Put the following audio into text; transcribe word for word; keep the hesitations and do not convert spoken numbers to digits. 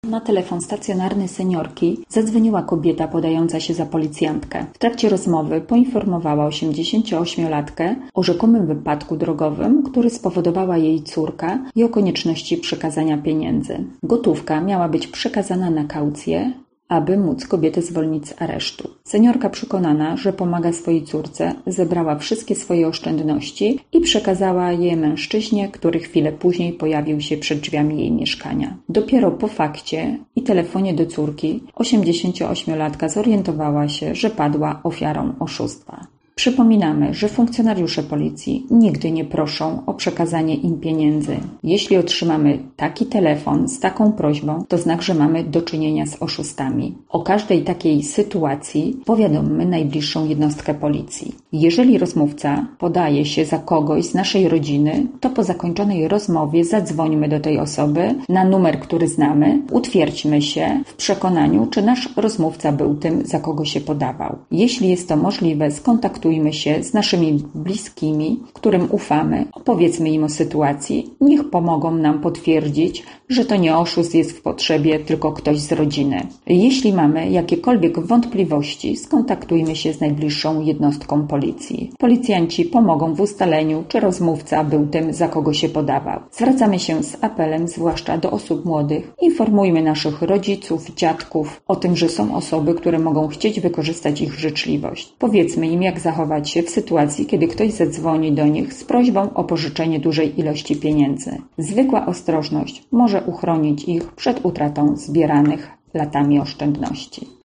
Na telefon stacjonarny seniorki zadzwoniła kobieta podająca się za policjantkę. W trakcie rozmowy poinformowała osiemdziesięcioośmiolatkę o rzekomym wypadku drogowym, który spowodowała jej córka i o konieczności przekazania pieniędzy. Gotówka miała być przekazana na kaucję, aby móc kobietę zwolnić z aresztu. Seniorka, przekonana, że pomaga swojej córce, zebrała wszystkie swoje oszczędności i przekazała je mężczyźnie, który chwilę później pojawił się przed drzwiami jej mieszkania. Dopiero po fakcie i telefonie do córki osiemdziesięcioośmiolatka zorientowała się, że padła ofiarą oszustwa. Przypominamy, że funkcjonariusze policji nigdy nie proszą o przekazanie im pieniędzy. Jeśli otrzymamy taki telefon z taką prośbą, to znak, że mamy do czynienia z oszustami. O każdej takiej sytuacji powiadommy najbliższą jednostkę policji. Jeżeli rozmówca podaje się za kogoś z naszej rodziny, to po zakończonej rozmowie zadzwońmy do tej osoby na numer, który znamy, utwierdźmy się w przekonaniu, czy nasz rozmówca był tym, za kogo się podawał. Jeśli jest to możliwe, skontaktujmy się z naszymi bliskimi, którym ufamy, opowiedzmy im o sytuacji, niech pomogą nam potwierdzić, że to nie oszust jest w potrzebie, tylko ktoś z rodziny. Jeśli mamy jakiekolwiek wątpliwości, skontaktujmy się z najbliższą jednostką policji. Policjanci pomogą w ustaleniu, czy rozmówca był tym, za kogo się podawał. Zwracamy się z apelem zwłaszcza do osób młodych. Informujmy naszych rodziców, dziadków o tym, że są osoby, które mogą chcieć wykorzystać ich życzliwość. Powiedzmy im, jak zachować się w sytuacji, kiedy ktoś zadzwoni do nich z prośbą o pożyczenie dużej ilości pieniędzy. Zwykła ostrożność może uchronić ich przed utratą zbieranych latami oszczędności.